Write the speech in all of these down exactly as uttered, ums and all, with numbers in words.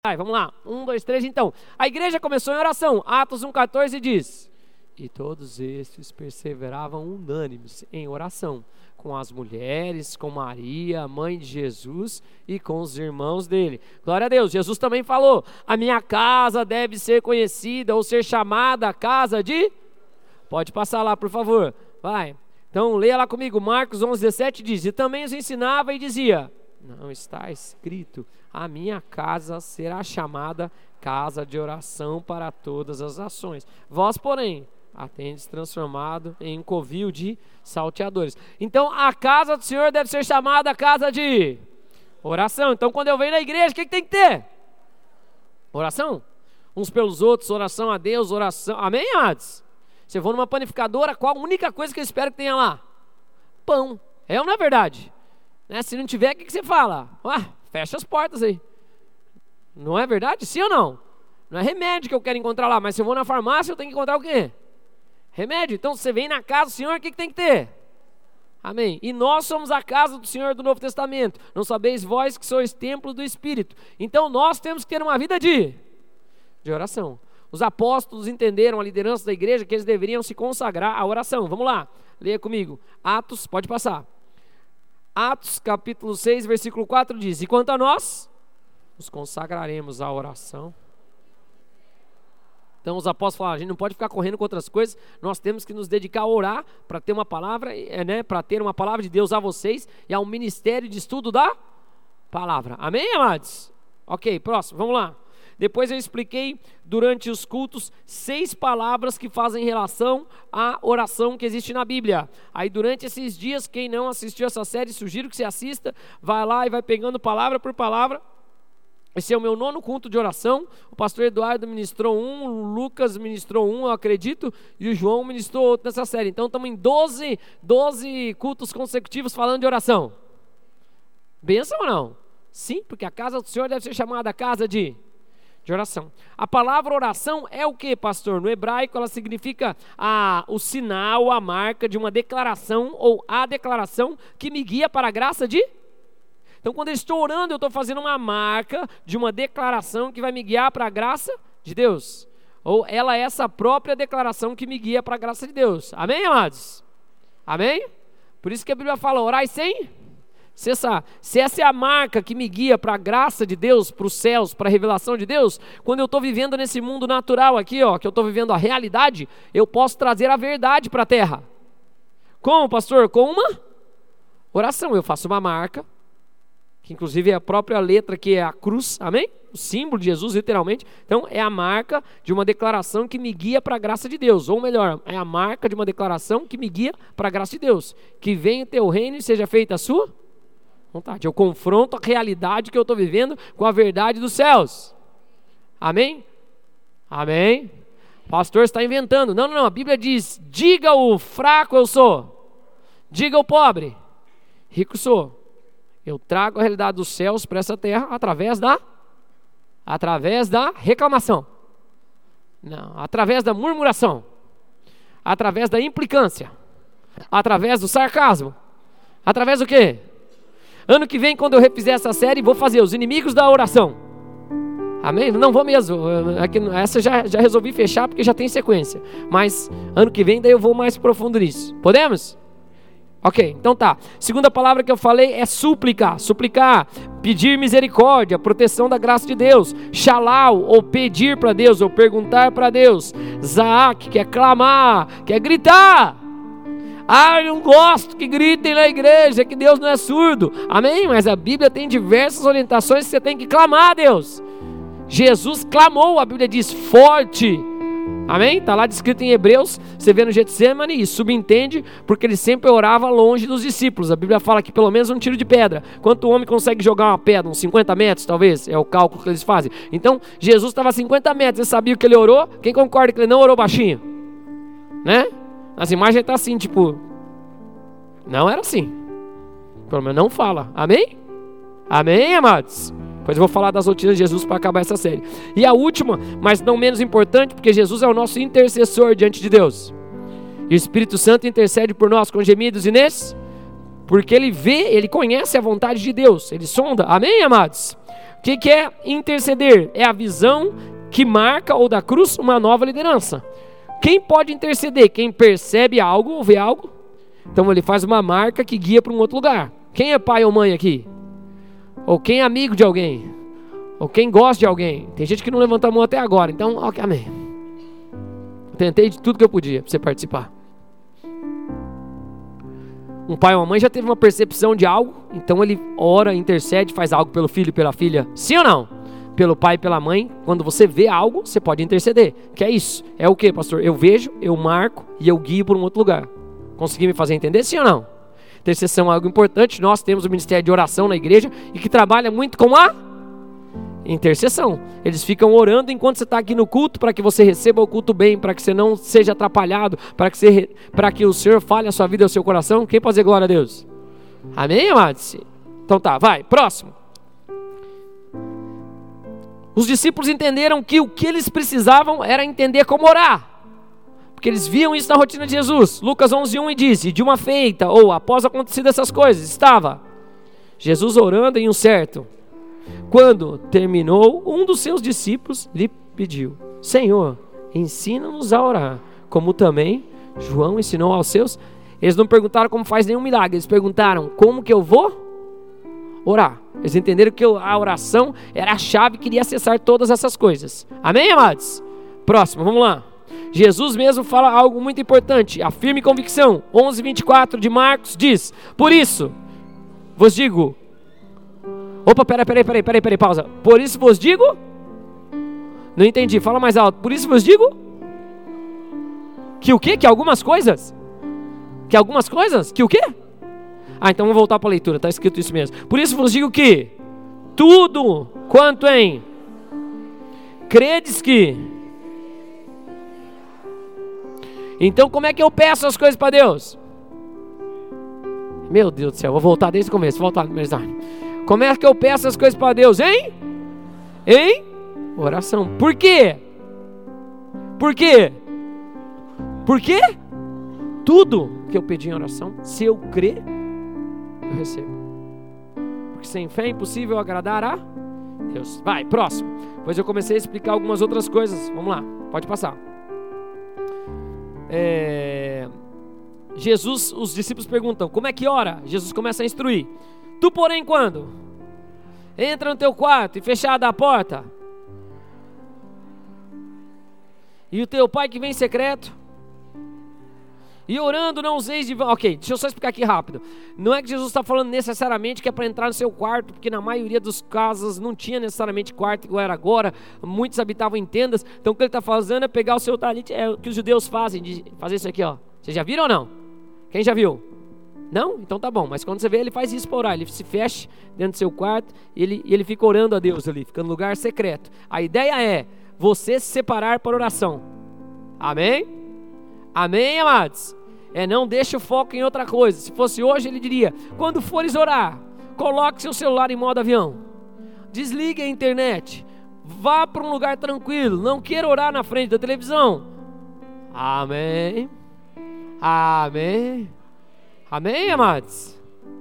Vai, vamos lá, um, dois, três, então. A igreja começou em oração. Atos um, quatorze diz: e todos estes perseveravam unânimes em oração, com as mulheres, com Maria, mãe de Jesus, e com os irmãos dele. Glória a Deus. Jesus também falou: a minha casa deve ser conhecida ou ser chamada casa de... Pode passar lá, por favor. Vai. Então, leia lá comigo. Marcos onze, dezessete diz: e também os ensinava e dizia: não está escrito, a minha casa será chamada casa de oração para todas as nações. Vós, porém, a tendes transformado em um covil de salteadores. Então, a casa do Senhor deve ser chamada casa de oração. Então, quando eu venho na igreja, o que, que tem que ter? Oração. Uns pelos outros, oração a Deus, oração. Amém, amados? Se eu vou numa panificadora, qual a única coisa que eu espero que tenha lá? Pão. É ou não é verdade? Né? Se não tiver, o que, que você fala? Ah, fecha as portas aí. Não é verdade? Sim ou não? Não é remédio que eu quero encontrar lá, mas se eu vou na farmácia, eu tenho que encontrar o quê? Remédio. Então, se você vem na casa do Senhor, o que, que tem que ter? Amém. E nós somos a casa do Senhor do Novo Testamento. Não sabeis vós que sois templo do Espírito. Então, nós temos que ter uma vida de, de oração. Os apóstolos entenderam, a liderança da igreja, que eles deveriam se consagrar à oração. Vamos lá, leia comigo. Atos, pode passar. Atos capítulo seis, versículo quatro diz: e quanto a nós, nos consagraremos à oração. Então os apóstolos falaram: a gente não pode ficar correndo com outras coisas, nós temos que nos dedicar a orar para ter uma palavra, é, né, para ter uma palavra de Deus a vocês e a um ministério de estudo da palavra. Amém, amados? Ok, próximo, vamos lá. Depois eu expliquei durante os cultos seis palavras que fazem relação à oração que existe na Bíblia. Aí durante esses dias, quem não assistiu essa série, sugiro que você assista, vai lá e vai pegando palavra por palavra. Esse é o meu nono culto de oração. O pastor Eduardo ministrou um, o Lucas ministrou um, eu acredito, e o João ministrou outro nessa série. Então estamos em doze, doze cultos consecutivos falando de oração. Bênção ou não? Sim, porque a casa do Senhor deve ser chamada casa de... de oração. A palavra oração é o que, pastor? No hebraico ela significa a, o sinal, a marca de uma declaração ou a declaração que me guia para a graça de... Então quando eu estou orando, eu estou fazendo uma marca de uma declaração que vai me guiar para a graça de Deus. Ou ela é essa própria declaração que me guia para a graça de Deus. Amém, amados? Amém? Por isso que a Bíblia fala: orai sem... Se essa, se essa é a marca que me guia para a graça de Deus, para os céus, para a revelação de Deus, quando eu estou vivendo nesse mundo natural aqui, ó, que eu estou vivendo a realidade, eu posso trazer a verdade para a terra. Como, pastor? Com uma oração. Eu faço uma marca, que inclusive é a própria letra que é a cruz, amém? O símbolo de Jesus, literalmente. Então é a marca de uma declaração que me guia para a graça de Deus. Ou melhor, é a marca de uma declaração que me guia para a graça de Deus. Que venha o teu reino e seja feita a sua vontade. Eu confronto a realidade que eu estou vivendo com a verdade dos céus. Amém? Amém? O pastor está inventando. Não, não, não. A Bíblia diz: diga o fraco eu sou, diga o pobre, rico sou. Eu trago a realidade dos céus para essa terra através da através da reclamação. Não, através da murmuração, através da implicância, através do sarcasmo, através do quê? Ano que vem, quando eu refizer essa série, vou fazer os inimigos da oração. Amém? Não vou mesmo. Essa já, já resolvi fechar porque já tem sequência. Mas ano que vem daí eu vou mais profundo nisso. Podemos? Ok, então tá. Segunda palavra que eu falei é súplica. Suplicar, pedir misericórdia, proteção da graça de Deus. Shalal, ou pedir para Deus, ou perguntar para Deus. Zaak, que é clamar, que é gritar. Ah, eu não gosto que gritem na igreja, que Deus não é surdo. Amém? Mas a Bíblia tem diversas orientações que você tem que clamar a Deus. Jesus clamou, a Bíblia diz, forte. Amém? Está lá descrito em Hebreus, você vê no Getsemane e subentende, porque ele sempre orava longe dos discípulos. A Bíblia fala que pelo menos um tiro de pedra. Quanto homem consegue jogar uma pedra? Uns cinquenta metros, talvez, é o cálculo que eles fazem. Então, Jesus estava a cinquenta metros, você sabia que ele orou? Quem concorda que ele não orou baixinho? Né? As imagens está assim, tipo, não era assim. Pelo menos não fala. Amém? Amém, amados? Depois eu vou falar das rotinas de Jesus para acabar essa série. E a última, mas não menos importante, porque Jesus é o nosso intercessor diante de Deus. E o Espírito Santo intercede por nós com gemidos e nes, porque ele vê, ele conhece a vontade de Deus, ele sonda. Amém, amados? O que, que é interceder? É a visão que marca ou da cruz uma nova liderança. Quem pode interceder? Quem percebe algo ou vê algo. Então ele faz uma marca que guia para um outro lugar. Quem é pai ou mãe aqui? Ou quem é amigo de alguém? Ou quem gosta de alguém? Tem gente que não levanta a mão até agora. Então, ok, amém. Tentei de tudo que eu podia para você participar. Um pai ou uma mãe já teve uma percepção de algo, então ele ora, intercede, faz algo pelo filho e pela filha. Sim ou não? Pelo pai e pela mãe, quando você vê algo, você pode interceder. Que é isso? É o que, pastor? Eu vejo, eu marco e eu guio para um outro lugar. Consegui me fazer entender? Sim ou não? Intercessão é algo importante. Nós temos o ministério de oração na igreja e que trabalha muito com a intercessão. Eles ficam orando enquanto você está aqui no culto, para que você receba o culto bem, para que você não seja atrapalhado, para que, você, para que o Senhor fale a sua vida e o seu coração. Quem pode dizer glória a Deus? Amém, amados? Então tá, vai, próximo. Os discípulos entenderam que o que eles precisavam era entender como orar, porque eles viam isso na rotina de Jesus. Lucas onze, um e diz: e de uma feita, ou após acontecido essas coisas, estava Jesus orando em um certo. Quando terminou, um dos seus discípulos lhe pediu: Senhor, ensina-nos a orar, como também João ensinou aos seus. Eles não perguntaram como faz nenhum milagre, eles perguntaram: como que eu vou orar? Eles entenderam que a oração era a chave que iria acessar todas essas coisas. Amém, amados? Próximo, vamos lá. Jesus mesmo fala algo muito importante, a firme convicção. onze, vinte e quatro de Marcos diz: por isso vos digo... Opa, peraí, peraí, peraí, peraí, peraí, pausa. Por isso vos digo... Não entendi, fala mais alto. Por isso vos digo... Que o quê? Que algumas coisas? Que algumas coisas? Que o quê? Ah, então vamos voltar para a leitura, está escrito isso mesmo. Por isso vos digo que tudo quanto em credes que... Então como é que eu peço as coisas para Deus? Meu Deus do céu, vou voltar desde o começo, voltar no mensagem. Como é que eu peço as coisas para Deus, hein? Hein? Oração. Por quê? Por quê? Por quê? Tudo que eu pedi em oração, se eu crer, eu recebo. Porque sem fé é impossível agradar a Deus. Vai, próximo. Depois eu comecei a explicar algumas outras coisas. Vamos lá, pode passar. É... Jesus, os discípulos perguntam: como é que ora? Jesus começa a instruir. Tu, porém, quando entra no teu quarto e fechada a porta, e o teu pai que vem em secreto, e orando não useis de vão. Ok, deixa eu só explicar aqui rápido. Não é que Jesus está falando necessariamente que é para entrar no seu quarto, porque na maioria dos casos não tinha necessariamente quarto igual era agora. Muitos habitavam em tendas. Então o que ele está fazendo é pegar o seu talite. É o que os judeus fazem, de fazer isso aqui, ó. Vocês já viram ou não? Quem já viu? Não? Então tá bom. Mas quando você vê, ele faz isso para orar. Ele se fecha dentro do seu quarto e ele, ele fica orando a Deus ali, fica no lugar secreto. A ideia é você se separar para oração. Amém? Amém, amados? É, não deixe o foco em outra coisa. Se fosse hoje, ele diria: quando fores orar, coloque seu celular em modo avião, desligue a internet, vá para um lugar tranquilo, não queira orar na frente da televisão. Amém? Amém? Amém, amados?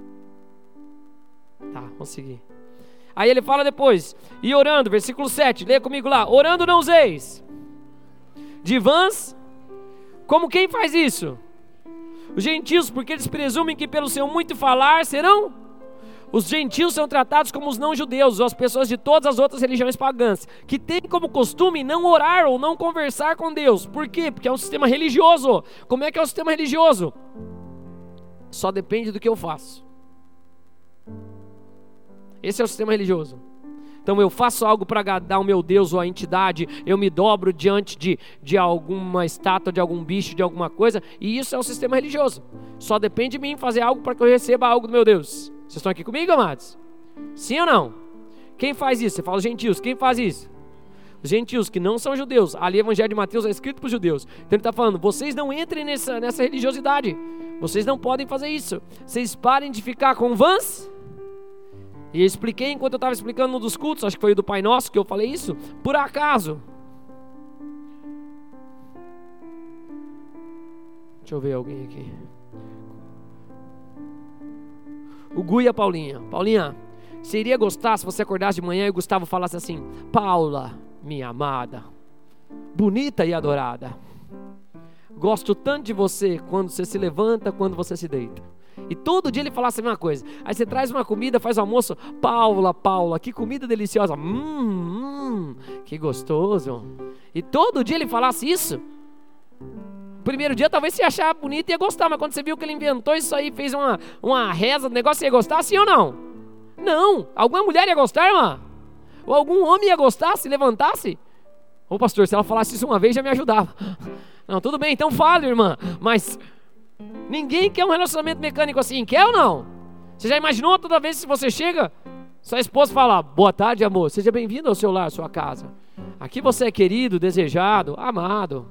Tá, vamos seguir. Aí ele fala depois: e orando, versículo sete, leia comigo lá: orando não useis de vãs, como quem faz isso? Os gentios, porque eles presumem que pelo seu muito falar serão... Os gentios são tratados como os não-judeus, ou as pessoas de todas as outras religiões pagãs, que têm como costume não orar ou não conversar com Deus. Por quê? Porque é um sistema religioso. Como é que é o sistema religioso? Só depende do que eu faço. Esse é o sistema religioso. Então eu faço algo para agradar o meu Deus ou a entidade, eu me dobro diante de, de alguma estátua, de algum bicho, de alguma coisa, e isso é o sistema religioso. Só depende de mim fazer algo para que eu receba algo do meu Deus. Vocês estão aqui comigo, amados? Sim ou não? Quem faz isso? Você fala os gentios. Quem faz isso? Os gentios que não são judeus. Ali o Evangelho de Mateus é escrito para os judeus. Então ele está falando: vocês não entrem nessa, nessa religiosidade. Vocês não podem fazer isso. Vocês parem de ficar com vãs. E eu expliquei enquanto eu estava explicando um dos cultos, acho que foi o do Pai Nosso que eu falei isso. Por acaso, deixa eu ver alguém aqui. O Gu e a Paulinha. Paulinha, Você iria gostar se você acordasse de manhã e o Gustavo falasse assim: Paula, minha amada, bonita e adorada, gosto tanto de você quando você se levanta, quando você se deita. E todo dia ele falasse a mesma coisa. Aí você traz uma comida, faz o almoço: Paula, Paula, que comida deliciosa. Hum, hum, que gostoso. E todo dia ele falasse isso. Primeiro dia talvez você achar bonito e ia gostar, mas quando você viu que ele inventou isso aí, fez uma, uma reza do negócio, você ia gostar, sim ou não? Não. Alguma mulher ia gostar, irmã? Ou algum homem ia gostar se levantasse? Ô pastor, se ela falasse isso uma vez já me ajudava. Não, tudo bem, então fale, irmã. Mas ninguém quer um relacionamento mecânico assim, quer ou não? Você já imaginou toda vez que você chega, sua esposa fala: boa tarde, amor, seja bem-vindo ao seu lar, à sua casa. Aqui você é querido, desejado, amado.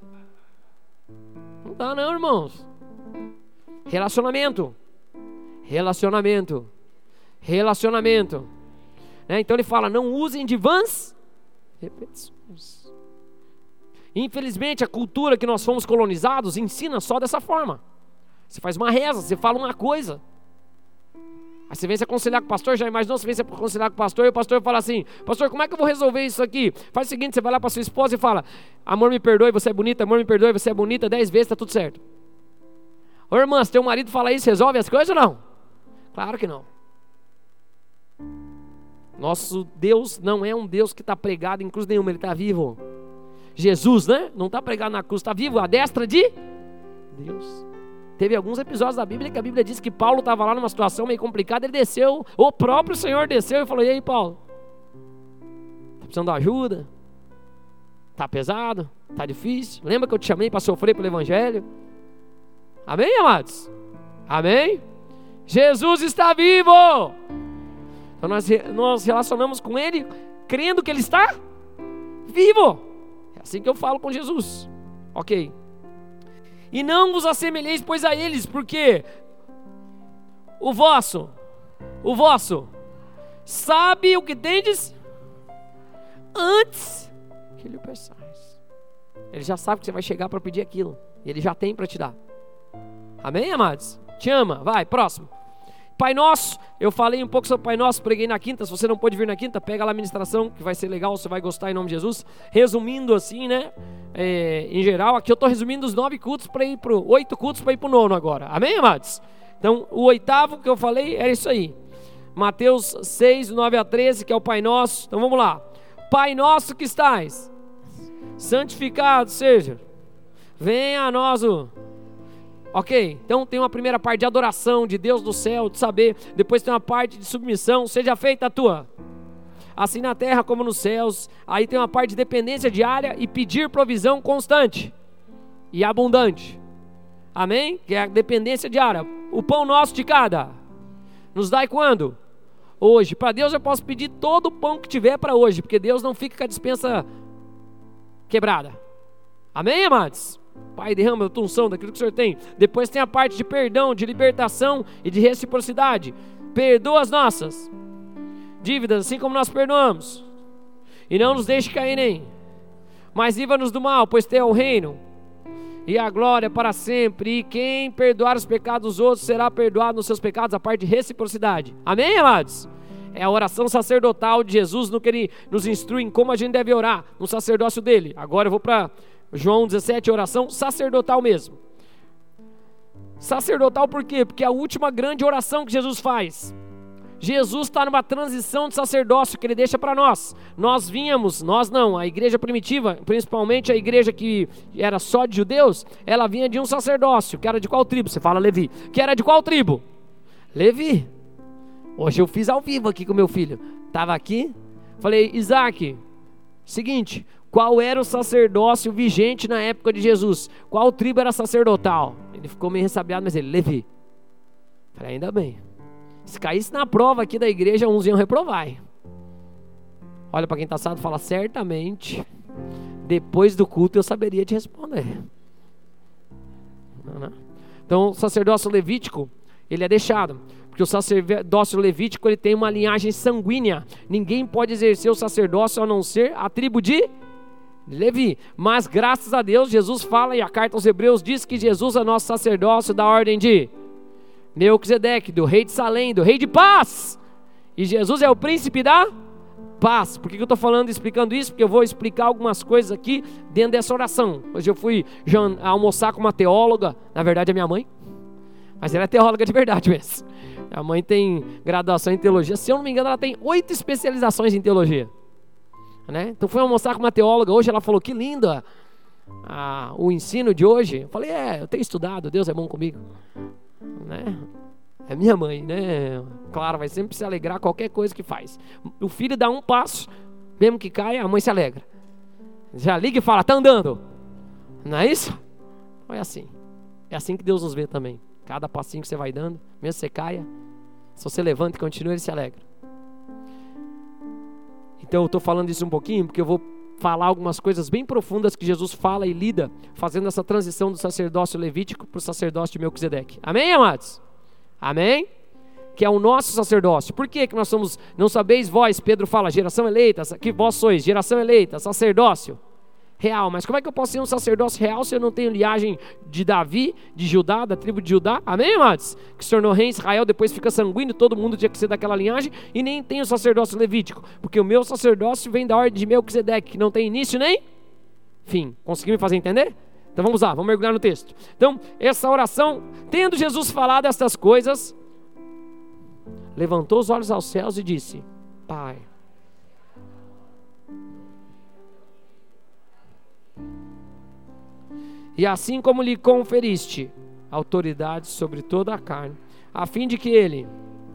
Não dá não, irmãos. Relacionamento. Relacionamento. Relacionamento. Né? Então ele fala: não usem de vãs repetições. Infelizmente a cultura que nós fomos colonizados ensina só dessa forma. Você faz uma reza, você fala uma coisa. Aí você vem se aconselhar com o pastor, já imaginou? Você vem se aconselhar com o pastor e o pastor fala assim: pastor, como é que eu vou resolver isso aqui? Faz o seguinte, você vai lá para sua esposa e fala: amor, me perdoe, você é bonita, amor, me perdoe, você é bonita, dez vezes, tá tudo certo. Ô irmã, se teu marido fala isso, resolve as coisas ou não? Claro que não. Nosso Deus não é um Deus que está pregado em cruz nenhuma, Ele está vivo. Jesus, né? Não está pregado na cruz, está vivo, à destra de Deus. Teve alguns episódios da Bíblia que a Bíblia diz que Paulo estava lá numa situação meio complicada, ele desceu, o próprio Senhor desceu e falou: e aí, Paulo? Está precisando de ajuda? Está pesado? Está difícil? Lembra que eu te chamei para sofrer pelo Evangelho? Amém, amados? Amém? Jesus está vivo! Então nós nos relacionamos com Ele crendo que Ele está vivo. É assim que eu falo com Jesus. Ok. E não vos assemelheis, pois, a eles, porque o vosso, o vosso, sabe o que tendes antes que lhe peçais. Ele já sabe que você vai chegar para pedir aquilo. E Ele já tem para te dar. Amém, amados? Te ama. Vai, próximo. Pai Nosso, eu falei um pouco sobre Pai Nosso, preguei na quinta. Se você não pôde vir na quinta, pega lá a ministração, que vai ser legal, você vai gostar em nome de Jesus. Resumindo assim, né, é, em geral, aqui eu estou resumindo os nove cultos para ir para oito cultos para ir para o nono agora. Amém, amados? Então, o oitavo que eu falei era isso aí. Mateus seis, nove a treze, que é o Pai Nosso. Então vamos lá. Pai Nosso que estais, santificado seja, venha a nós o... Ok, então tem uma primeira parte de adoração, de Deus do céu, de saber. Depois tem uma parte de submissão, seja feita a tua, assim na terra como nos céus. Aí tem uma parte de dependência diária e pedir provisão constante e abundante. Amém? Que é a dependência diária. O pão nosso de cada nos dai quando? Hoje. Para Deus eu posso pedir todo o pão que tiver para hoje, porque Deus não fica com a despensa quebrada. Amém, amados? Pai, derrama a tua unção daquilo que o Senhor tem. Depois tem a parte de perdão, de libertação e de reciprocidade. Perdoa as nossas dívidas, assim como nós perdoamos. E não nos deixe cair nem, mas livra-nos do mal, pois teu é o reino e a glória para sempre. E quem perdoar os pecados dos outros será perdoado nos seus pecados. A parte de reciprocidade. Amém, amados? É a oração sacerdotal de Jesus, no que Ele nos instrui em como a gente deve orar, no sacerdócio dele. Agora eu vou para João dezessete, oração sacerdotal mesmo. Sacerdotal por quê? Porque é a última grande oração que Jesus faz. Jesus está numa transição de sacerdócio que Ele deixa para nós. Nós vínhamos, nós não, a igreja primitiva, principalmente a igreja que era só de judeus, ela vinha de um sacerdócio, que era de qual tribo? Você fala Levi. Que era de qual tribo? Levi. Hoje eu fiz ao vivo aqui com meu filho. Estava aqui, falei: Isaac, seguinte, qual era o sacerdócio vigente na época de Jesus? Qual tribo era sacerdotal? Ele ficou meio ressabiado, mas ele: Levi. Falei: ainda bem. Se caísse na prova aqui da igreja, uns iam reprovar. Olha para quem está assado e fala: certamente, depois do culto eu saberia te responder. Não, não. Então o sacerdócio levítico, ele é deixado, porque o sacerdócio levítico, ele tem uma linhagem sanguínea. Ninguém pode exercer o sacerdócio a não ser a tribo de Levi. Mas graças a Deus, Jesus fala, e a carta aos Hebreus diz que Jesus é nosso sacerdócio da ordem de Melquisedeque, do rei de Salém, do rei de paz. E Jesus é o príncipe da paz. Por que eu estou falando, explicando isso? Porque eu vou explicar algumas coisas aqui dentro dessa oração. Hoje eu fui almoçar com uma teóloga, na verdade é minha mãe, mas ela é teóloga de verdade mesmo. A mãe tem graduação em teologia, se eu não me engano ela tem oito especializações em teologia, né? Então fui almoçar com uma teóloga hoje, ela falou, que linda a, o ensino de hoje. Eu falei, é, eu tenho estudado, Deus é bom comigo, né? É minha mãe, né? Claro, vai sempre se alegrar qualquer coisa que faz. O filho dá um passo, mesmo que caia, a mãe se alegra. Já liga e fala, tá andando. Não é isso? É assim. É assim que Deus nos vê também. Cada passinho que você vai dando, mesmo que você caia, se você levanta e continua, Ele se alegra. Então eu estou falando isso um pouquinho, porque eu vou falar algumas coisas bem profundas que Jesus fala e lida, fazendo essa transição do sacerdócio levítico para o sacerdócio de Melquisedeque. Amém, amados? Amém? Que é o nosso sacerdócio. Por que que nós somos, não sabeis vós, Pedro fala, geração eleita, que vós sois, geração eleita, sacerdócio real. Mas como é que eu posso ser um sacerdócio real se eu não tenho linhagem de Davi, de Judá, da tribo de Judá? Amém, amados? Que se tornou rei em Israel, depois fica sanguíneo, todo mundo tinha que ser daquela linhagem, e nem tem o sacerdócio levítico, porque o meu sacerdócio vem da ordem de Melquisedeque, que não tem início nem fim. Conseguiu me fazer entender? Então vamos lá, vamos mergulhar no texto. Então, essa oração, tendo Jesus falado estas coisas, levantou os olhos aos céus e disse, Pai, e assim como lhe conferiste autoridade sobre toda a carne, a fim de que ele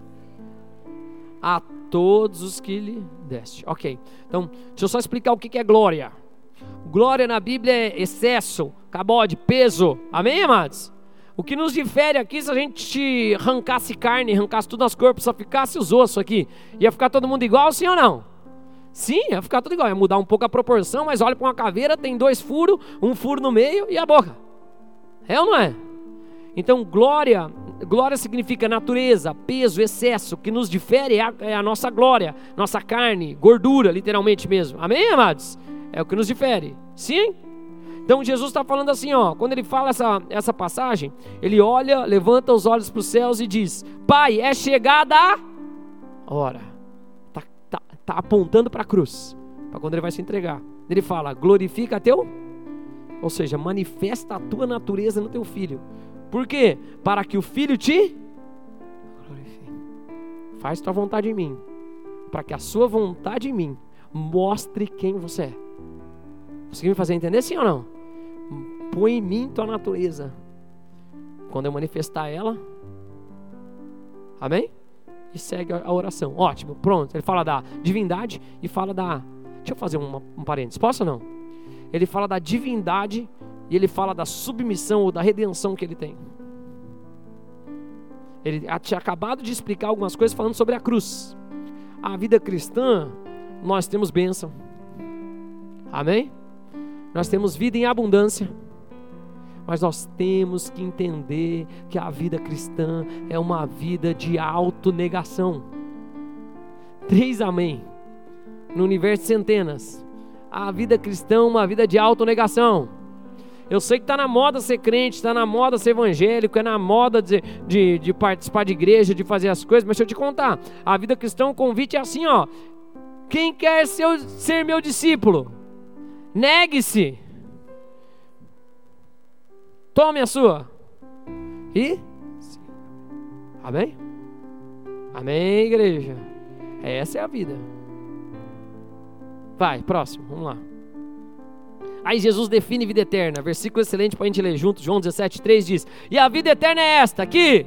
a todos os que lhe deste. Ok, então deixa eu só explicar o que é glória. Glória na Bíblia é excesso, cabode, peso. Amém, amados? O que nos difere aqui, se a gente arrancasse carne, arrancasse tudo nos corpos, só ficasse os ossos aqui, ia ficar todo mundo igual, sim ou não? Sim, ia ficar tudo igual, ia mudar um pouco a proporção, mas olha para uma caveira, tem dois furos, um furo no meio e a boca. É ou não é? Então glória, glória significa natureza, peso, excesso. O que nos difere é a, é a nossa glória, nossa carne, gordura, literalmente mesmo. Amém, amados? É o que nos difere. Sim? Então Jesus está falando assim, ó, quando ele fala essa, essa passagem, ele olha, levanta os olhos para os céus e diz, Pai, é chegada a hora. Está tá, tá apontando para a cruz, para quando ele vai se entregar. Ele fala, glorifica teu, ou seja, manifesta a tua natureza no teu filho. Por quê? Para que o filho te glorifique. Faz tua vontade em mim, para que a sua vontade em mim mostre quem você é. Conseguiu me fazer entender, sim ou não? Põe em mim tua natureza. Quando eu manifestar ela, amém? E segue a oração. Ótimo, pronto. Ele fala da divindade e fala da... Deixa eu fazer uma, um parênteses, posso ou não? Ele fala da divindade e ele fala da submissão ou da redenção que ele tem. Ele tinha acabado de explicar algumas coisas falando sobre a cruz. A vida cristã, nós temos bênção. Amém? Nós temos vida em abundância, mas nós temos que entender que a vida cristã é uma vida de autonegação. Três amém. No universo de centenas. A vida cristã é uma vida de autonegação. Eu sei que está na moda ser crente, está na moda ser evangélico, é na moda de, de, de participar de igreja, de fazer as coisas, mas deixa eu te contar, a vida cristã, o convite é assim, ó. Quem quer ser, ser meu discípulo? Negue-se. Tome a sua. E? Amém? Amém, igreja. Essa é a vida. Vai, próximo, vamos lá. Aí Jesus define vida eterna. Versículo excelente para a gente ler junto. João dezessete, três diz: e a vida eterna é esta, aqui,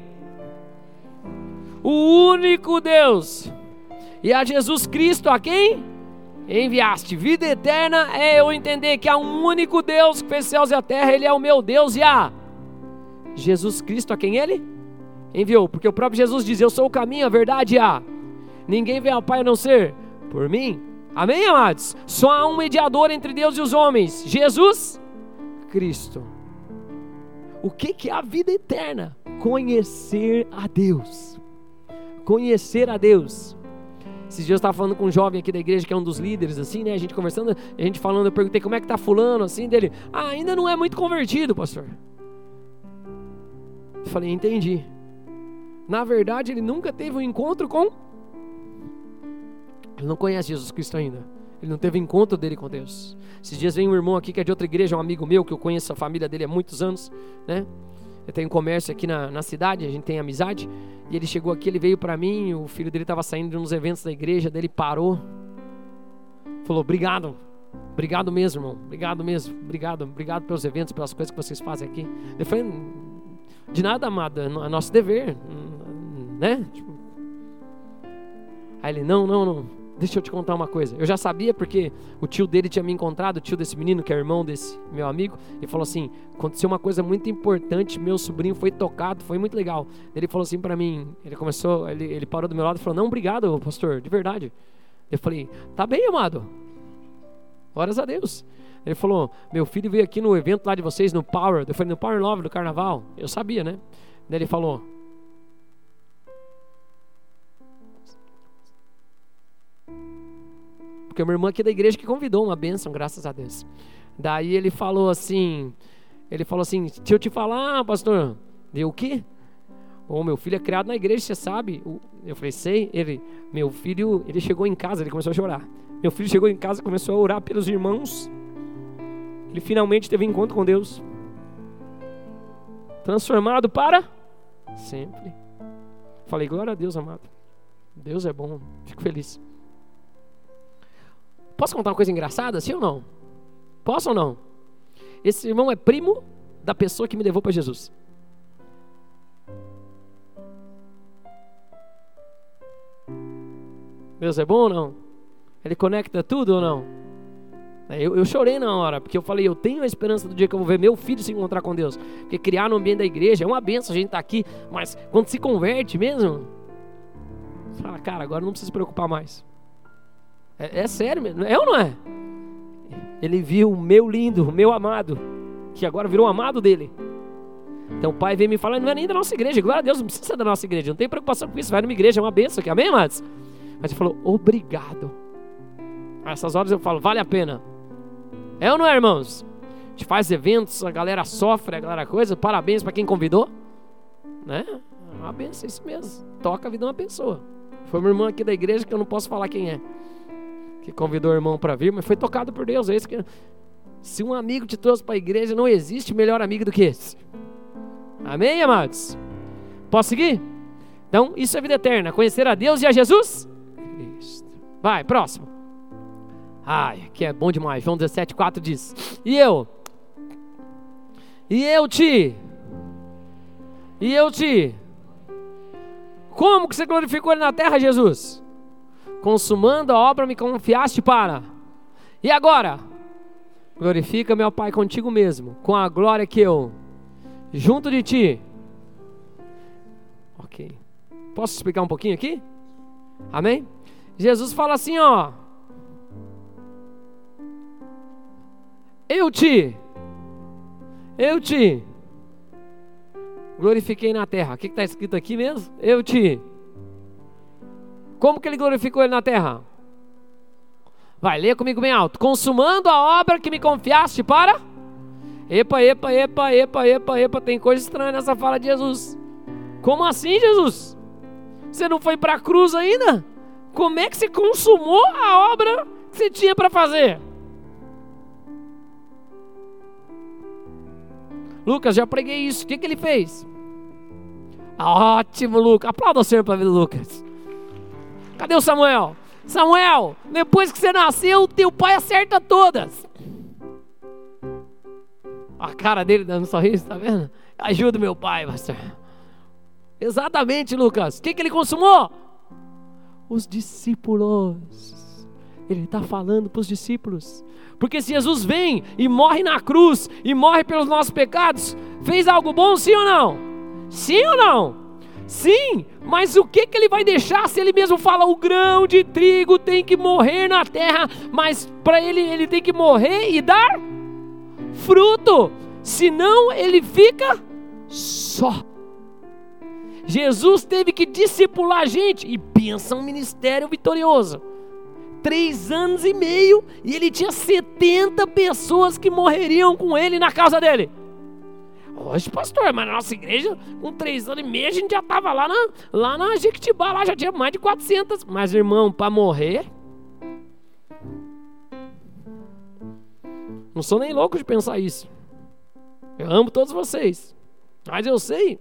o único Deus, e a Jesus Cristo a quem enviaste. Vida eterna é eu entender que há um único Deus que fez céus e a terra. Ele é o meu Deus, e há Jesus Cristo a quem Ele enviou. Porque o próprio Jesus diz: eu sou o caminho, a verdade e a ninguém vem ao Pai a não ser por mim. Amém, amados? Só há um mediador entre Deus e os homens, Jesus Cristo. O que que é a vida eterna? Conhecer a Deus. Conhecer a Deus. Esses dias eu estava falando com um jovem aqui da igreja, que é um dos líderes, assim, né? A gente conversando, a gente falando, eu perguntei como é que tá fulano, assim, dele. Ah, ainda não é muito convertido, pastor. Eu falei, entendi. Na verdade, ele nunca teve um encontro com Ele não conhece Jesus Cristo ainda. Ele não teve encontro dele com Deus. Esses dias vem um irmão aqui que é de outra igreja, um amigo meu, que eu conheço a família dele há muitos anos, né? Eu tenho comércio aqui na, na cidade, a gente tem amizade. E ele chegou aqui, ele veio pra mim, o filho dele estava saindo de uns eventos da igreja, dele parou. Falou, obrigado, obrigado mesmo, irmão, obrigado mesmo, obrigado, obrigado pelos eventos, pelas coisas que vocês fazem aqui. Eu falei, de nada, amado, é nosso dever, né? Tipo, aí ele, não, não, não, deixa eu te contar uma coisa. Eu já sabia porque o tio dele tinha me encontrado, o tio desse menino, que é irmão desse meu amigo, e falou assim, aconteceu uma coisa muito importante, meu sobrinho foi tocado, foi muito legal. Ele falou assim pra mim, ele começou, ele, ele parou do meu lado e falou, não, obrigado, pastor, de verdade. Eu falei, tá bem, amado, glórias a Deus. Ele falou, meu filho veio aqui no evento lá de vocês, no Power. Eu falei, no Power Love do Carnaval. Eu sabia, né? Daí ele falou, porque minha irmã aqui da igreja que convidou, uma bênção, graças a Deus. Daí ele falou assim, ele falou assim, deixa eu te falar, pastor. Deu o quê? O meu filho é criado na igreja, você sabe? Eu falei, sei. Ele, meu filho, ele chegou em casa, ele começou a chorar. Meu filho chegou em casa, começou a orar pelos irmãos. Ele finalmente teve encontro com Deus. Transformado para sempre. Falei, glória a Deus, amado. Deus é bom, fico feliz. Posso contar uma coisa engraçada, sim ou não? Posso ou não? Esse irmão é primo da pessoa que me levou para Jesus. Deus é bom ou não? Ele conecta tudo ou não? Eu, eu chorei na hora, porque eu falei, eu tenho a esperança do dia que eu vou ver meu filho se encontrar com Deus. Porque criar no ambiente da igreja é uma benção, a gente tá aqui, mas quando se converte mesmo, você fala, cara, agora não precisa se preocupar mais. É, é sério mesmo, é ou não é? Ele viu o meu lindo, o meu amado, que agora virou o amado dele. Então o pai veio me falar, não é nem da nossa igreja, glória a Deus, não precisa ser da nossa igreja, não tem preocupação com isso, vai numa igreja, é uma benção aqui, amém, amados? Mas ele falou, obrigado. Essas horas eu falo, vale a pena. É ou não é, irmãos? A gente faz eventos, a galera sofre, a galera coisa, parabéns para quem convidou, né? É uma benção, isso mesmo, toca a vida de uma pessoa. Foi meu irmão aqui da igreja, que eu não posso falar quem é, que convidou o irmão para vir, mas foi tocado por Deus. É isso que, se um amigo te trouxe para a igreja, não existe melhor amigo do que esse. Amém, amados? Posso seguir? Então, isso é vida eterna, conhecer a Deus e a Jesus. Isso. Vai, próximo. Ai, que é bom demais. João dezessete, quatro diz, E eu E eu te E eu te Como que você glorificou ele na terra, Jesus? Consumando a obra me confiaste para. E agora? Glorifica meu Pai contigo mesmo, com a glória que eu junto de ti. Ok. Posso explicar um pouquinho aqui? Amém? Jesus fala assim, ó, Eu te Eu te glorifiquei na terra. O que está escrito aqui mesmo? Eu te Como que ele glorificou ele na terra? Vai, lê comigo bem alto. Consumando a obra que me confiaste para. Epa, epa, epa, epa, epa, epa. Tem coisa estranha nessa fala de Jesus. Como assim, Jesus? Você não foi para a cruz ainda? Como é que você consumou a obra que você tinha para fazer? Lucas, já preguei isso. O que, que ele fez? Ótimo, Lucas. Aplauda o Senhor para ver o Lucas. Cadê o Samuel? Samuel, depois que você nasceu, teu pai acerta todas. A cara dele dando um sorriso, tá vendo? Ajuda meu pai, pastor. Exatamente, Lucas. O que, que ele consumou? Os discípulos. Ele está falando para os discípulos. Porque se Jesus vem e morre na cruz e morre pelos nossos pecados, fez algo bom, sim ou não? Sim ou não? Sim, mas o que, que ele vai deixar se ele mesmo fala, o grão de trigo tem que morrer na terra, mas para ele, ele tem que morrer e dar fruto, senão ele fica só. Jesus teve que discipular a gente, e pensa um ministério vitorioso, três anos e meio, e ele tinha setenta pessoas que morreriam com ele na casa dele. Hoje, pastor, mas na nossa igreja, com três anos e meio, a gente já estava lá na, lá na Jequitibá, lá já tinha mais de quatrocentas. Mas, irmão, para morrer, Não sou nem louco de pensar isso. Eu amo todos vocês. Mas eu sei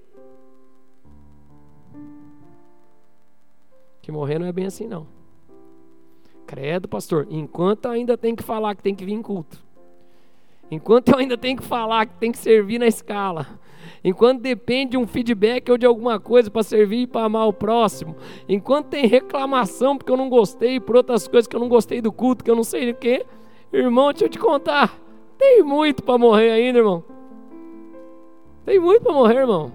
que morrer não é bem assim, não. Credo, pastor. Enquanto eu ainda tenho que falar que tem que vir em culto. Enquanto eu ainda tenho que falar que tem que servir na escala. Enquanto depende de um feedback ou de alguma coisa para servir e para amar o próximo. Enquanto tem reclamação porque eu não gostei, por outras coisas que eu não gostei do culto, que eu não sei o quê. Irmão, deixa eu te contar. Tem muito para morrer ainda, irmão. Tem muito para morrer, irmão.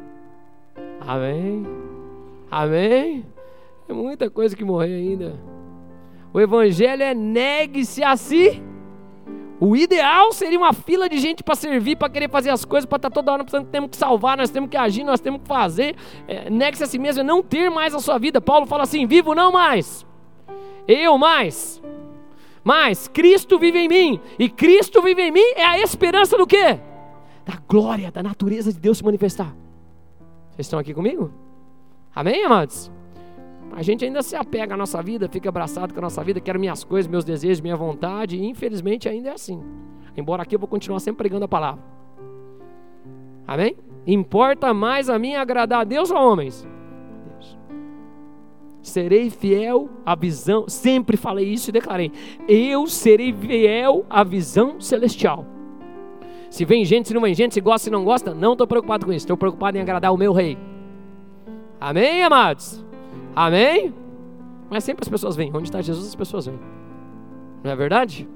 Amém. Amém. Tem muita coisa que morrer ainda. O evangelho é negue-se a si. O ideal seria uma fila de gente para servir, para querer fazer as coisas, para estar toda hora precisando, temos que salvar, nós temos que agir, nós temos que fazer. É, negue-se a si mesmo, é não ter mais a sua vida. Paulo fala assim, vivo não mais, eu mais. Mas Cristo vive em mim. E Cristo vive em mim é a esperança do quê? Da glória, da natureza de Deus se manifestar. Vocês estão aqui comigo? Amém, amados? A gente ainda se apega à nossa vida, fica abraçado com a nossa vida, quero minhas coisas, meus desejos, minha vontade, e infelizmente ainda é assim. Embora aqui eu vou continuar sempre pregando a palavra. Amém? Importa mais a mim agradar a Deus ou a homens? Deus. Serei fiel à visão, sempre falei isso e declarei, eu serei fiel à visão celestial. Se vem gente, se não vem gente, se gosta, se não gosta, não estou preocupado com isso, estou preocupado em agradar o meu rei. Amém, amados? Amém? Mas sempre as pessoas vêm. Onde está Jesus, as pessoas vêm. Não é verdade?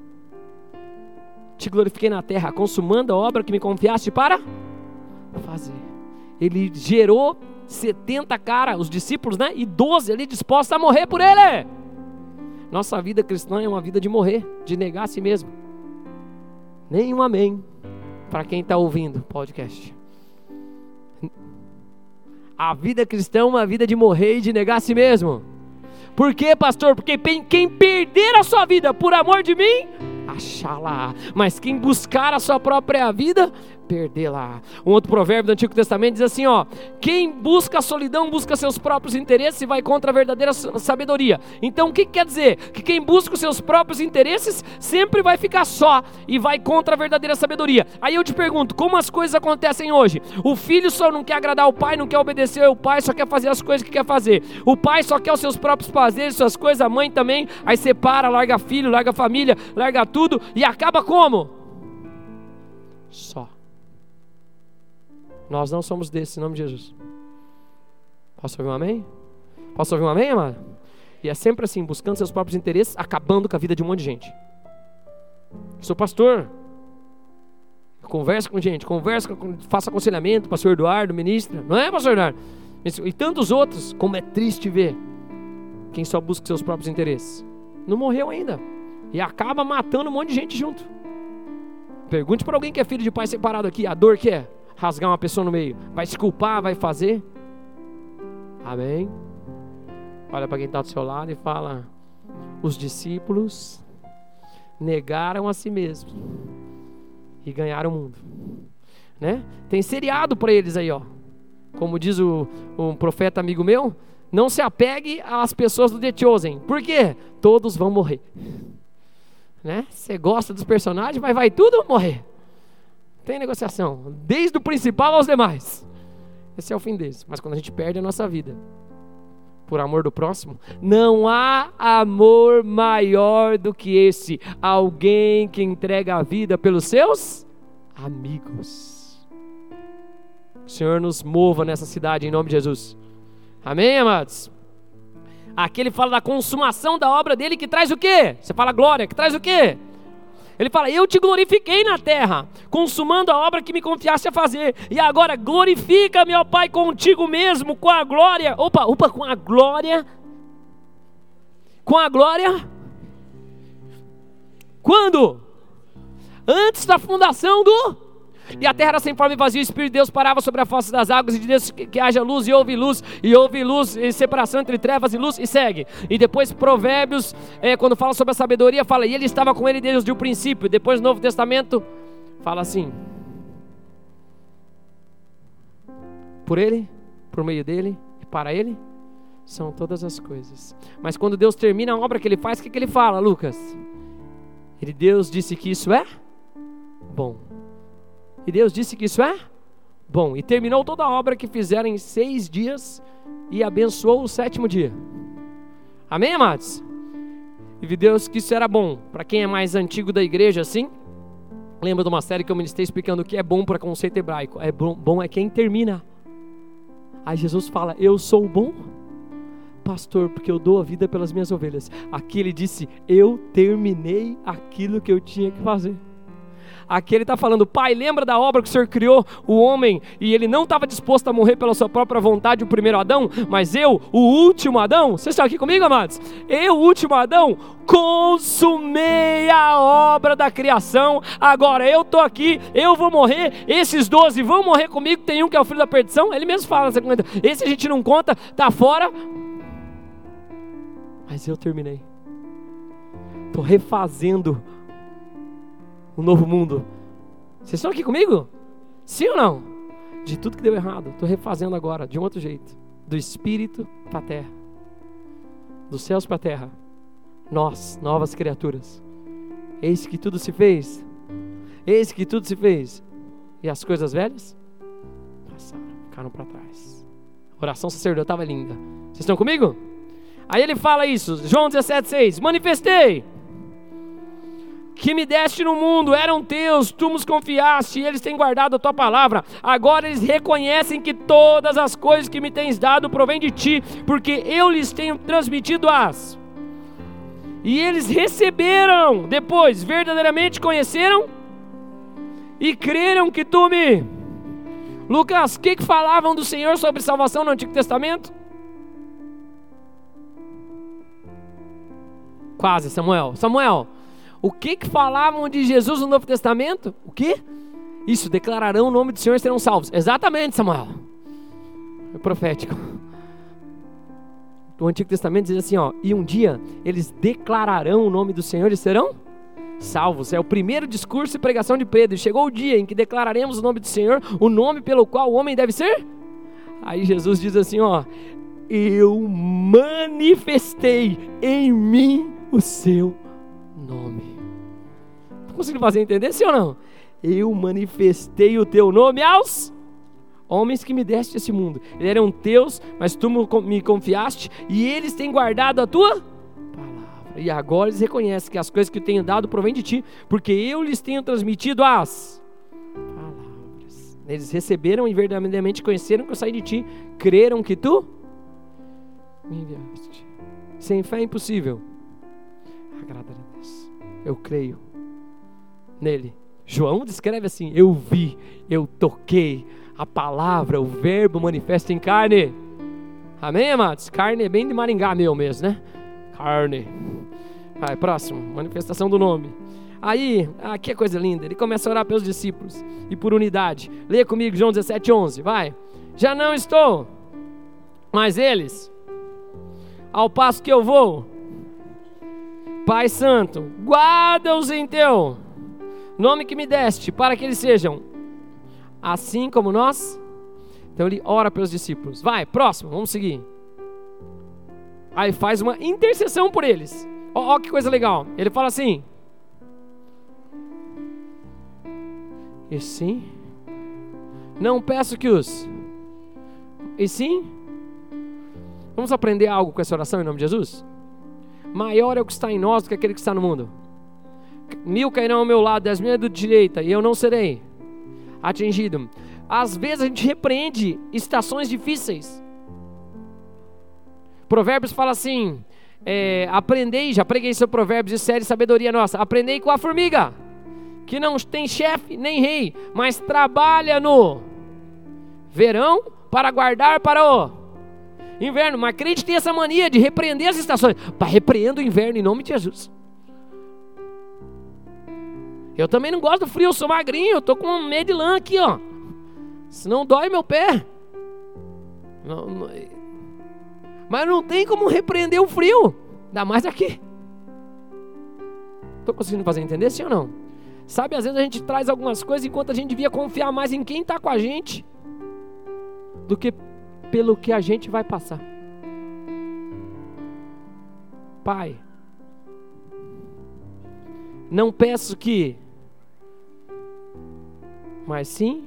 Te glorifiquei na terra, consumando a obra que me confiaste para fazer. Ele gerou setenta caras, os discípulos, né? E doze ali dispostos a morrer por ele. Nossa vida cristã é uma vida de morrer, de negar a si mesmo. Nenhum amém para quem está ouvindo o podcast. A vida cristã é uma vida de morrer e de negar a si mesmo. Por quê, pastor? Porque quem perder a sua vida por amor de mim, achá-la. Mas quem buscar a sua própria vida, perdê-la. Um outro provérbio do Antigo Testamento diz assim, ó: quem busca a solidão, busca seus próprios interesses e vai contra a verdadeira sabedoria. Então o que, que quer dizer? Que quem busca os seus próprios interesses sempre vai ficar só e vai contra a verdadeira sabedoria. Aí eu te pergunto, como as coisas acontecem hoje? O filho só não quer agradar o pai, não quer obedecer ao pai, só quer fazer as coisas que quer fazer. O pai só quer os seus próprios prazeres, suas coisas, a mãe também. Aí separa, larga filho, larga família, larga tudo e acaba como? Só. Nós não somos desses, em nome de Jesus. Posso ouvir um amém? Posso ouvir um amém, amado? E é sempre assim, buscando seus próprios interesses, acabando com a vida de um monte de gente. Sou pastor, converso com gente, converso, faço aconselhamento, pastor Eduardo, ministra, não é, pastor Eduardo? E tantos outros, como é triste ver quem só busca seus próprios interesses. Não morreu ainda. E acaba matando um monte de gente junto. Pergunte para alguém que é filho de pai separado aqui, a dor que é rasgar uma pessoa no meio. Vai se culpar, vai fazer? Amém? Olha para quem está do seu lado e fala: os discípulos negaram a si mesmos e ganharam o mundo, né? Tem seriado para eles aí, ó. Como diz o, um profeta amigo meu, não se apegue às pessoas do The Chosen. Por quê? Todos vão morrer, né? Você gosta dos personagens, mas vai tudo morrer. Tem negociação, desde o principal aos demais. Esse é o fim deles. Mas quando a gente perde a nossa vida por amor do próximo, não há amor maior do que esse. Alguém que entrega a vida pelos seus amigos. O Senhor nos mova nessa cidade em nome de Jesus. Amém, amados? Aqui ele fala da consumação da obra dele, que traz o quê? Você fala glória, que traz o quê? Ele fala: eu te glorifiquei na terra, consumando a obra que me confiaste a fazer. E agora glorifica, meu Pai, contigo mesmo, com a glória. Opa, opa, com a glória. Com a glória. Quando? Antes da fundação do... E a terra era sem forma e vazia, o Espírito de Deus parava sobre a face das águas, e de Deus que, que haja luz, e houve luz, e houve luz, e separação entre trevas e luz, e segue. E depois Provérbios, é, quando fala sobre a sabedoria, fala: e ele estava com ele desde o princípio. Depois no Novo Testamento, fala assim: por ele, por meio dele, e para ele, são todas as coisas. Mas quando Deus termina a obra que ele faz, o que, que ele fala, Lucas? E Deus disse que isso é bom. E Deus disse que isso é bom. E terminou toda a obra que fizeram em seis dias e abençoou o sétimo dia. Amém, amados? E vi Deus que isso era bom. Para quem é mais antigo da igreja, assim, lembra de uma série que eu ministrei explicando o que é bom para conceito hebraico. É bom, bom é quem termina. Aí Jesus fala, eu sou bom pastor, porque eu dou a vida pelas minhas ovelhas. Aqui ele disse, eu terminei aquilo que eu tinha que fazer. Aqui ele está falando, pai, lembra da obra que o Senhor criou o homem, e ele não estava disposto a morrer pela sua própria vontade, o primeiro Adão, mas eu, o último Adão, vocês estão aqui comigo, amados? Eu, o último Adão, consumei a obra da criação, agora eu estou aqui, eu vou morrer, esses doze vão morrer comigo, tem um que é o filho da perdição, ele mesmo fala, esse a gente não conta, está fora, mas eu terminei, estou refazendo um novo mundo. Vocês estão aqui comigo? Sim ou não? De tudo que deu errado, estou refazendo agora, de um outro jeito. Do espírito para a terra. Dos céus para a terra. Nós, novas criaturas. Eis que tudo se fez. Eis que tudo se fez. E as coisas velhas passaram, ficaram para trás. A oração sacerdotal é linda. Vocês estão comigo? Aí ele fala isso, João dezessete, seis. Manifestei que me deste no mundo, eram teus, tu nos confiaste, e eles têm guardado a tua palavra. Agora eles reconhecem que todas as coisas que me tens dado provêm de ti, porque eu lhes tenho transmitido as. E eles receberam, depois, verdadeiramente conheceram e creram que tu me... Lucas, o que, que falavam do Senhor sobre salvação no Antigo Testamento? Quase, Samuel. Samuel, o que que falavam de Jesus no Novo Testamento? O que? Isso, declararão o nome do Senhor e serão salvos. Exatamente, Samuel. É profético. O Antigo Testamento diz assim, ó, e um dia eles declararão o nome do Senhor e serão salvos. É o primeiro discurso e pregação de Pedro. E chegou o dia em que declararemos o nome do Senhor, o nome pelo qual o homem deve ser. Aí Jesus diz assim, ó, eu manifestei em mim o seu nome. Conseguindo fazer entender, sim ou não? Eu manifestei o teu nome aos homens que me deste esse mundo. Eles eram teus, mas tu me confiaste, e eles têm guardado a tua palavra. E agora eles reconhecem que as coisas que eu tenho dado provêm de ti, porque eu lhes tenho transmitido as palavras. Eles receberam e verdadeiramente conheceram que eu saí de ti, creram que tu me enviaste. Sem fé é impossível agradar a Deus. Eu creio nele. João descreve assim, eu vi, eu toquei, a palavra, o verbo manifesta em carne. Amém, amados? Carne é bem de Maringá meu mesmo, né? Carne. Vai, próximo, manifestação do nome. Aí, ah, que coisa linda, ele começa a orar pelos discípulos e por unidade. Leia comigo João dezessete, onze, vai. Já não estou, mas eles, ao passo que eu vou, Pai Santo, guarda-os em teu nome que me deste, para que eles sejam assim como nós. Então ele ora pelos discípulos. Vai, próximo, vamos seguir. Aí faz uma intercessão por eles. Ó, ó que coisa legal. Ele fala assim, e sim, não peço que os, e sim, vamos aprender algo com essa oração em nome de Jesus? Maior é o que está em nós do que aquele que está no mundo. Mil cairão ao meu lado, dez mil do direita, e eu não serei atingido. Às vezes a gente repreende estações difíceis. Provérbios fala assim, é, aprendei, já preguei sobre Provérbios de série Sabedoria Nossa, aprendei com a formiga, que não tem chefe nem rei, mas trabalha no verão para guardar para o inverno. Mas crente tem essa mania de repreender as estações. Para repreendo o inverno em nome de Jesus. Eu também não gosto do frio, eu sou magrinho, eu tô com um meio de lã aqui, ó. Senão dói meu pé. Não, não, mas não tem como repreender o frio, ainda mais aqui. Tô conseguindo fazer entender, sim ou não? Sabe, às vezes a gente traz algumas coisas enquanto a gente devia confiar mais em quem está com a gente do que pelo que a gente vai passar. Pai, Não peço que, mas sim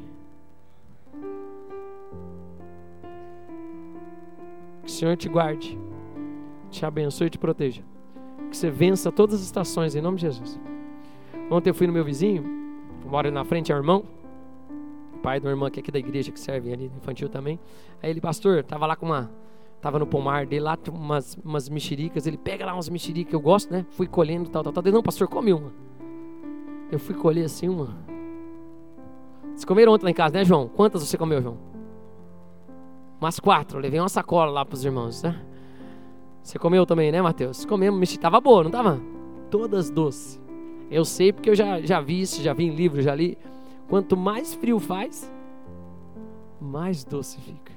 que o Senhor te guarde, te abençoe e te proteja. Que você vença todas as estações em nome de Jesus. Ontem eu fui no meu vizinho, mora na frente, é o irmão, pai do irmão que é aqui da igreja, que serve ali, infantil também. Aí ele, pastor, tava lá com uma, tava no pomar dele lá, umas, umas mexericas, ele pega lá umas mexericas, eu gosto, né? Fui colhendo, tal, tal, tal. Ele, não, pastor, come uma. Eu fui colher assim uma. Vocês comeram ontem lá em casa, né, João? Quantas você comeu, João? Umas quatro, eu levei uma sacola lá pros irmãos, né? Você comeu também, né, Mateus? Comemos, mexi, tava boa, não tava? Todas doces. Eu sei porque eu já, já vi isso, já vi em livro, já li. Quanto mais frio faz, mais doce fica.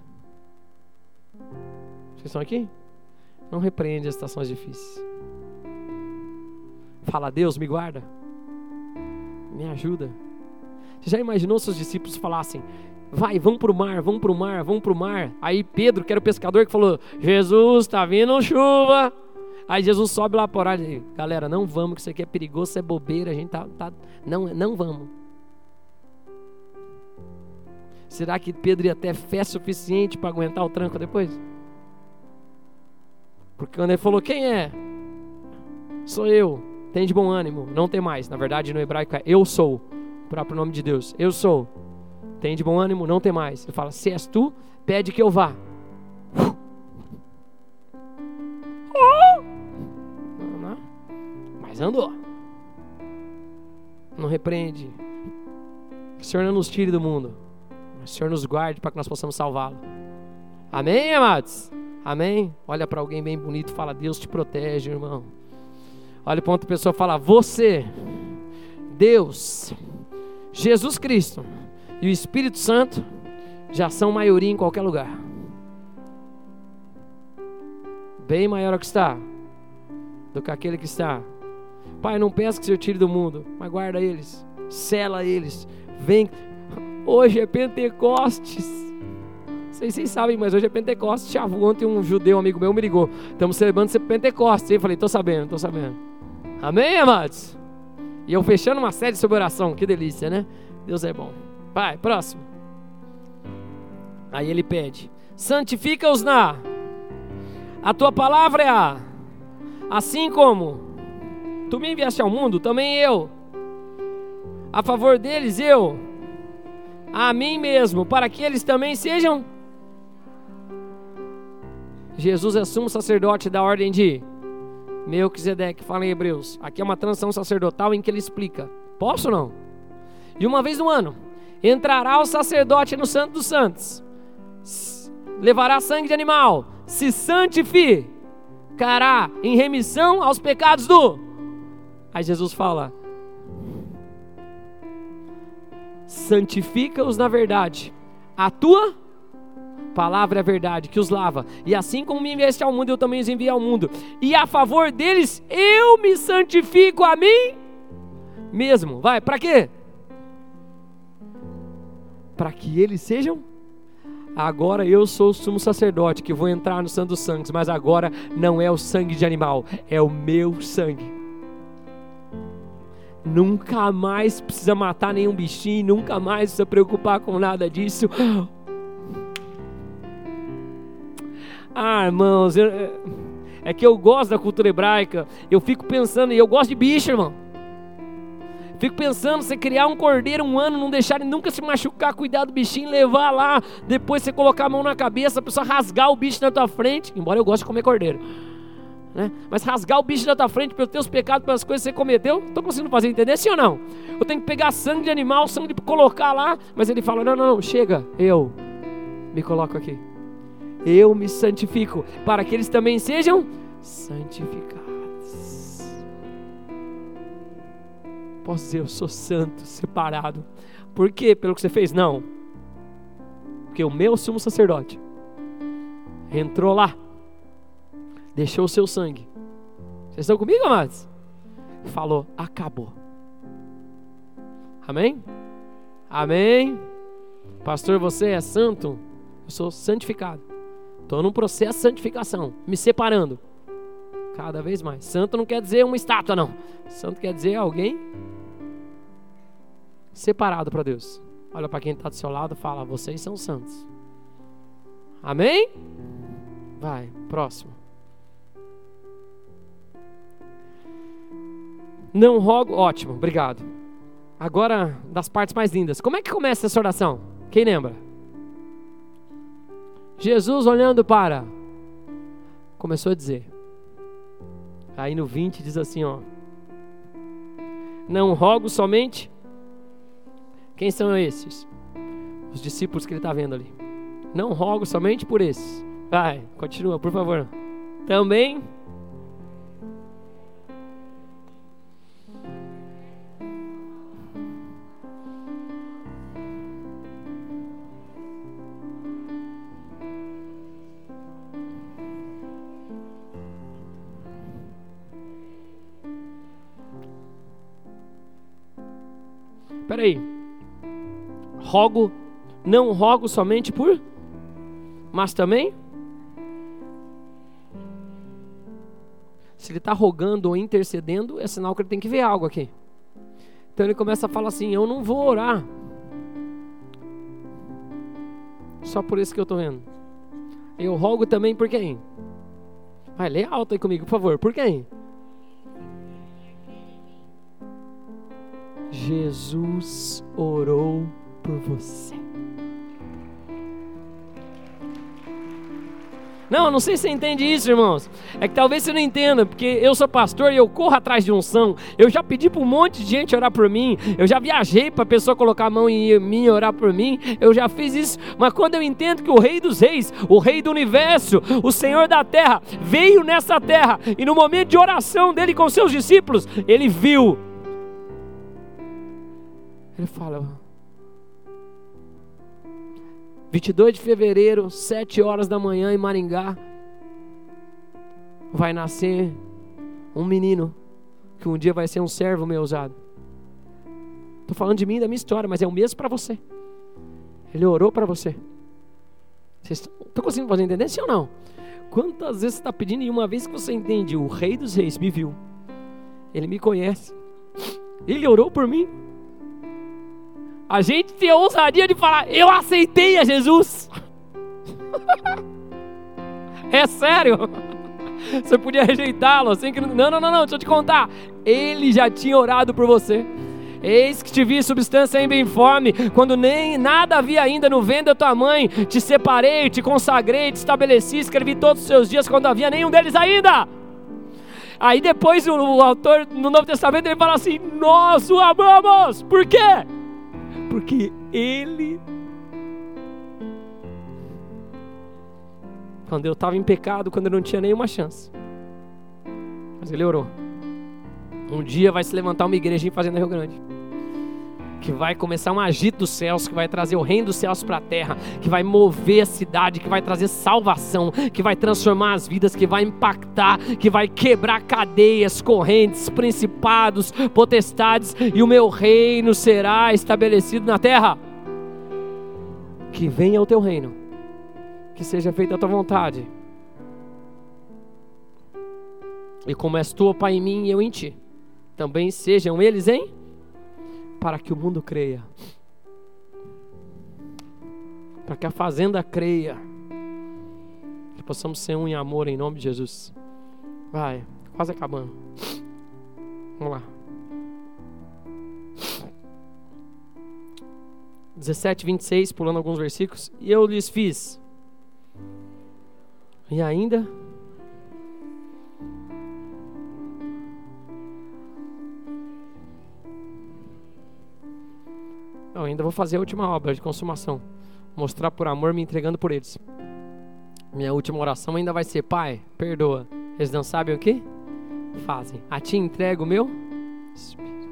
Vocês estão aqui? Não repreende as estações difíceis. Fala, Deus, me guarda. Me ajuda. Você já imaginou se os discípulos falassem, vai, vamos pro mar, vamos pro mar, vamos pro mar. Aí Pedro, que era o pescador, que falou, Jesus, tá vindo chuva. Aí Jesus sobe lá por aí, galera, não vamos, que isso aqui é perigoso, isso é bobeira, a gente tá, tá não, não vamos. Será que Pedro ia ter fé suficiente para aguentar o tranco depois? Porque quando ele falou, quem é? Sou eu, tem de bom ânimo, não tem mais. Na verdade no hebraico é eu sou, o próprio nome de Deus, eu sou. Tem de bom ânimo, não tem mais. Ele fala, se és tu, pede que eu vá. Mas andou. Não repreende. Que o Senhor não nos tire do mundo. Que o Senhor nos guarde para que nós possamos salvá-lo. Amém, amados? Amém? Olha para alguém bem bonito e fala, Deus te protege, irmão. Olha para outra pessoa e fala, você, Deus, Jesus Cristo e o Espírito Santo já são maioria em qualquer lugar. Bem maior que está do que aquele que está. Pai, não peço que o Senhor tire do mundo, mas guarda eles, sela eles. Vem. Hoje é Pentecostes. Não sei se vocês sabem, mas hoje é Pentecostes. Chavo, ontem um judeu amigo meu me ligou. Estamos celebrando ser Pentecostes. Eu falei, tô sabendo, tô sabendo. Amém, amados? E eu fechando uma série sobre oração. Que delícia, né? Deus é bom. Vai, próximo. Aí ele pede, santifica-os na a tua palavra é a assim como tu me enviaste ao mundo, também eu a favor deles eu a mim mesmo, para que eles também sejam. Jesus é sumo sacerdote da ordem de Melquisedeque, fala em Hebreus. Aqui é uma transição sacerdotal em que ele explica. Posso ou não? E uma vez no ano entrará o sacerdote no Santo dos Santos, levará sangue de animal, se santificará em remissão aos pecados do... Aí Jesus fala, santifica-os na verdade, a tua palavra é verdade, que os lava, e assim como me enviaste ao mundo, eu também os enviei ao mundo, e a favor deles, eu me santifico a mim mesmo. Vai, para quê? Para que eles sejam. Agora eu sou o sumo sacerdote que vou entrar no Santo dos Santos, mas agora não é o sangue de animal, é o meu sangue. Nunca mais precisa matar nenhum bichinho, nunca mais precisa preocupar com nada disso. Ah, irmãos, eu, é que eu gosto da cultura hebraica, eu fico pensando, e eu gosto de bicho, irmão. Fico pensando, você criar um cordeiro um ano, não deixar ele nunca se machucar, cuidar do bichinho, levar lá, depois você colocar a mão na cabeça, a pessoa rasgar o bicho na tua frente, embora eu goste de comer cordeiro, né? Mas rasgar o bicho na tua frente pelos teus pecados, pelas coisas que você cometeu, estou conseguindo fazer entender, sim ou não? Eu tenho que pegar sangue de animal, sangue de colocar lá, mas ele fala, não, não, não, chega, eu me coloco aqui, eu me santifico, para que eles também sejam santificados. Posso dizer, eu sou santo, separado. Por quê? Pelo que você fez? Não. Porque o meu sumo sacerdote entrou lá, deixou o seu sangue. Vocês estão comigo, amados? Falou, acabou. Amém? Amém? Pastor, você é santo? Eu sou santificado. Estou num processo de santificação, me separando. Cada vez mais. Santo não quer dizer uma estátua, não. Santo quer dizer alguém separado para Deus. Olha para quem está do seu lado e fala: vocês são santos. Amém? Vai, próximo. Não rogo, ótimo, obrigado. Agora, das partes mais lindas. Como é que começa essa oração? Quem lembra? Jesus olhando para, começou a dizer. Aí no vinte diz assim, ó: não rogo somente. Quem são esses? Os discípulos que ele está vendo ali. Não rogo somente por esses. Vai, continua, por favor. Também. Espera aí. Rogo, não rogo somente por, mas também. Se ele está rogando ou intercedendo, é sinal que ele tem que ver algo aqui. Então ele começa a falar assim: eu não vou orar só por isso que eu estou vendo. Eu rogo também por quem? Vai, lê alto aí comigo, por favor. Por quem? Jesus orou por você. Não, não sei se você entende isso, irmãos. É que talvez você não entenda, porque eu sou pastor e eu corro atrás de unção. Eu já pedi para um monte de gente orar por mim. Eu já viajei para a pessoa colocar a mão em mim e orar por mim. Eu já fiz isso. Mas quando eu entendo que o Rei dos Reis, o Rei do Universo, o Senhor da Terra, veio nessa terra, e no momento de oração dele com seus discípulos, ele viu. Ele fala: vinte e dois de fevereiro, sete horas da manhã em Maringá, vai nascer um menino que um dia vai ser um servo meu usado. Estou falando de mim e da minha história, mas é o mesmo para você. Ele orou para você. Vocês estão conseguindo fazer entender, sim ou não? Quantas vezes você está pedindo, e uma vez que você entende, o Rei dos Reis me viu, ele me conhece, ele orou por mim. A gente tem a ousadia de falar: eu aceitei a Jesus. É sério. Você podia rejeitá-lo assim que... Não, não, não, não, deixa eu te contar. Ele já tinha orado por você. Eis que te vi substância ainda informe, quando nem nada havia ainda no ventre da tua mãe. Te separei, te consagrei, te estabeleci, escrevi todos os seus dias quando havia nenhum deles ainda. Aí depois o, o autor no Novo Testamento ele fala assim: nós o amamos. Por quê? Porque ele, quando eu estava em pecado, quando eu não tinha nenhuma chance, mas ele orou. Um dia vai se levantar uma igreja em Fazenda Rio Grande, que vai começar um agito dos céus, que vai trazer o reino dos céus para a terra, que vai mover a cidade, que vai trazer salvação, que vai transformar as vidas, que vai impactar, que vai quebrar cadeias, correntes, principados, potestades, e o meu reino será estabelecido na terra. Que venha o teu reino, que seja feita a tua vontade, e como és tu, ó Pai, em mim e eu em ti, também sejam eles em, para que o mundo creia, para que a fazenda creia, que possamos ser um em amor, em nome de Jesus. Vai, quase acabando. Vamos lá. dezessete, vinte e seis, pulando alguns versículos. E eu lhes fiz. E ainda... Eu ainda vou fazer a última obra de consumação. Mostrar por amor, me entregando por eles. Minha última oração ainda vai ser: Pai, perdoa. Eles não sabem o que fazem. A ti entrego o meu Espírito.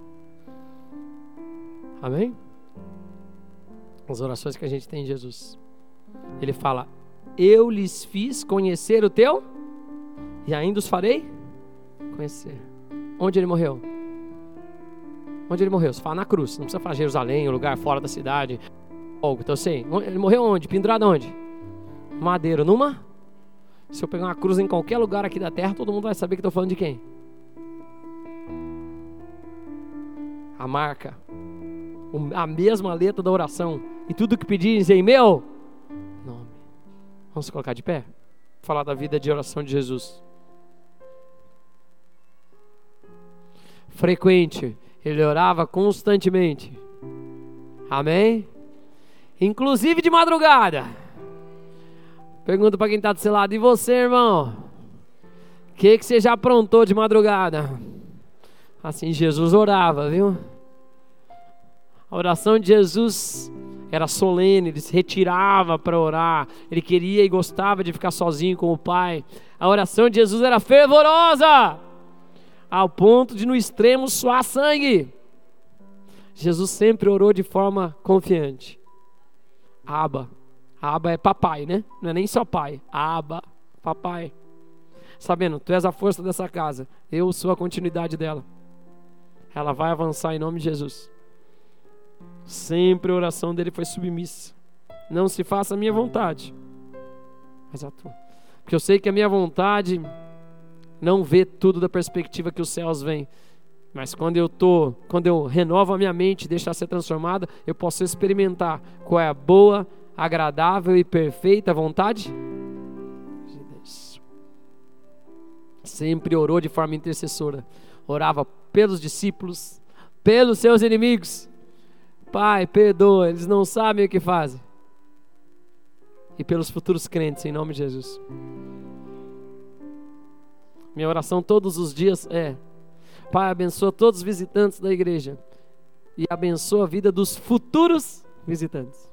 Amém? As orações que a gente tem em Jesus. Ele fala: eu lhes fiz conhecer o teu, e ainda os farei conhecer. Onde ele morreu? Onde ele morreu? Você fala na cruz. Não precisa falar Jerusalém, um lugar fora da cidade. Então eu sei. Ele morreu onde? Pendurado onde? Madeiro. Numa? Se eu pegar uma cruz em qualquer lugar aqui da terra, todo mundo vai saber que estou falando de quem? A marca, a mesma letra da oração. E tudo que pedis em meu nome. Vamos colocar de pé? Falar da vida de oração de Jesus. Frequente, ele orava constantemente. Amém? Inclusive de madrugada. Pergunta para quem está do seu lado: e você, irmão? O que, que você já aprontou de madrugada? Assim Jesus orava, viu? A oração de Jesus era solene, ele se retirava para orar. Ele queria e gostava de ficar sozinho com o Pai. A oração de Jesus era fervorosa, ao ponto de no extremo suar sangue. Jesus sempre orou de forma confiante. Abba. Abba é papai, né? Não é nem só pai. Abba, papai. Sabendo, tu és a força dessa casa. Eu sou a continuidade dela. Ela vai avançar em nome de Jesus. Sempre a oração dele foi submissa. Não se faça a minha vontade, mas a tua. Porque eu sei que a minha vontade não vê tudo da perspectiva que os céus veem. Mas quando eu tô, quando eu renovo a minha mente e deixar ser transformada, eu posso experimentar qual é a boa, agradável e perfeita vontade de Deus. Sempre orou de forma intercessora. Orava pelos discípulos, pelos seus inimigos. Pai, perdoa, eles não sabem o que fazem. E pelos futuros crentes, em nome de Jesus. Minha oração todos os dias é: Pai, abençoa todos os visitantes da igreja e abençoa a vida dos futuros visitantes.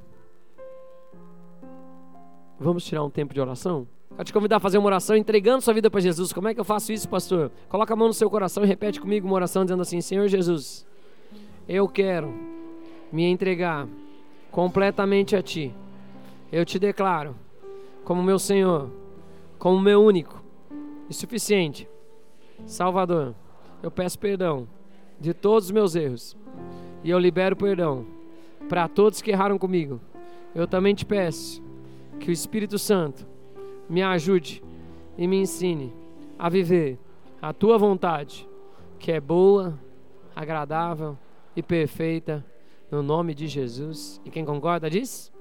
Vamos tirar um tempo de oração? Quero te convidar a fazer uma oração entregando sua vida para Jesus. Como é que eu faço isso, pastor? Coloca a mão no seu coração e repete comigo uma oração dizendo assim: Senhor Jesus, eu quero me entregar completamente a Ti. Eu te declaro como meu Senhor, como meu único e suficiente Salvador. Eu peço perdão de todos os meus erros e eu libero perdão para todos que erraram comigo. Eu também te peço que o Espírito Santo me ajude e me ensine a viver a Tua vontade, que é boa, agradável e perfeita, no nome de Jesus. E quem concorda diz?